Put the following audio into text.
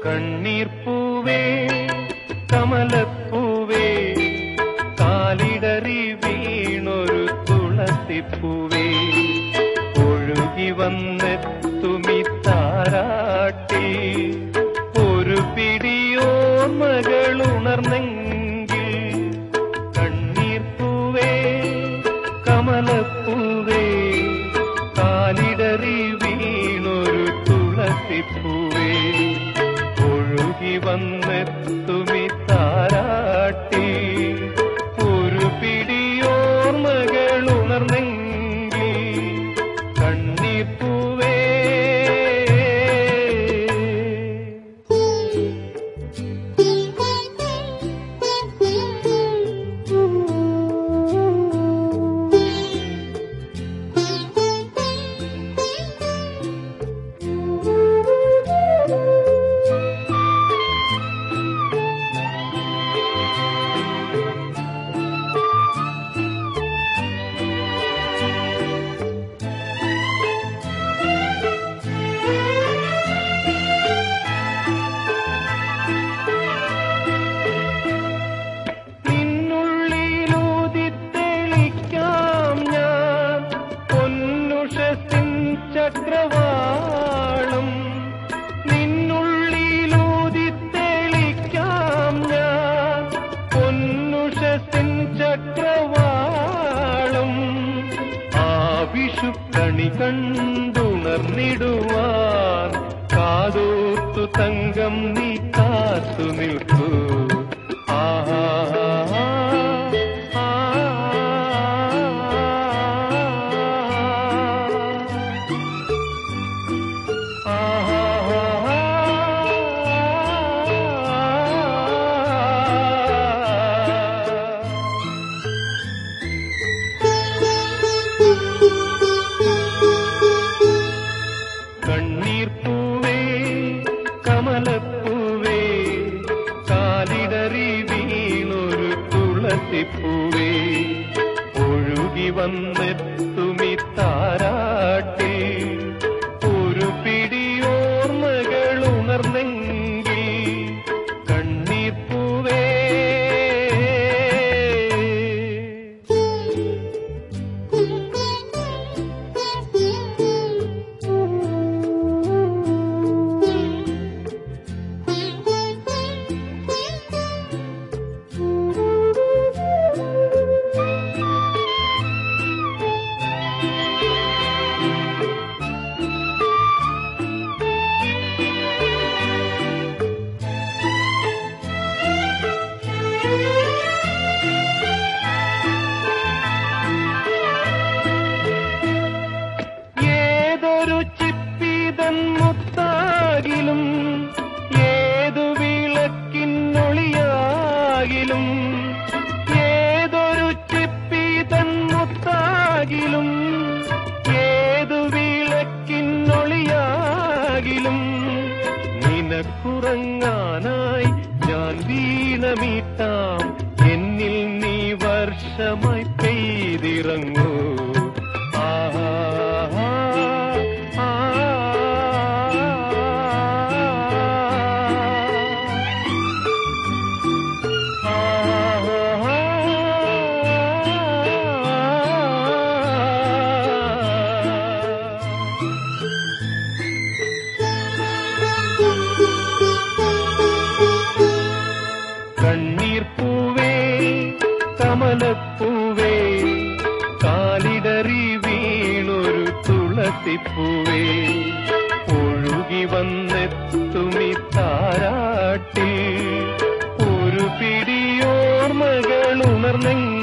കണ്ണീർപ്പൂവേ കമലപ്പൂവേ കാലിടറി വീണൊരു തുളസിപ്പൂവേ ഒഴുകി വന്നെത്തുമി താരാട്ടി ഒരു പിടിയോർമ്മകളുണർന്നെങ്കിൽ കണ്ണീർപ്പൂവേ കമലപ്പൂവേ കാലിടറി വീണൊരു തുളസിപ്പൂവേ ഒഴുകി വന്നെത്തുമി താരാട്ടി ഒരു പിടിയോർമ്മകളുണർന്നെങ്കിൽ കണ്ണീർപ്പൂവേ ചക്രവാളം നിന്നുള്ളിലൂതി തെളിക്കാം ഞാൻ പൊന്നുഷസിൻ ചക്രവാളം ആ വിഷുക്കണി കണ്ടുണർന്നിടുവാൻ കാതോർത്തു തങ്കം നീ കാത്തു നിൽക്കൂ കണ്ണീർപ്പൂവേ കമലപ്പൂവേ കാലിടറി വീണൊരു തുളസിപ്പൂവേ ഒഴുകി വന്നെത്തുമി താരാട്ടി ഒരു പിടിയോർമ്മകളുണർന്നെങ്കിൽ കണ്ണീർപ്പൂവേ മുത്താകിലും ഏതു വിളക്കിന്നൊളിയാകിലും ഏതൊരു ചിപ്പിതൻ മുത്താകിലും ഏതു വിളക്കിന്നൊളിയാകിലും നിനക്കുറങ്ങാനായി ഞാൻ വീണമീട്ടാം എന്നിൽ നീ വർഷമായി പെയ്തിറങ്ങൂ കണ്ണീർപ്പൂവേ കമലപ്പൂവേ കാലിടറി വീണൊരു തുളസിപ്പൂവേ ഒഴുകി വന്നെത്തുമി താരാട്ടി ഒരു പിടിയോർമ്മകളുണർന്നെങ്കിൽ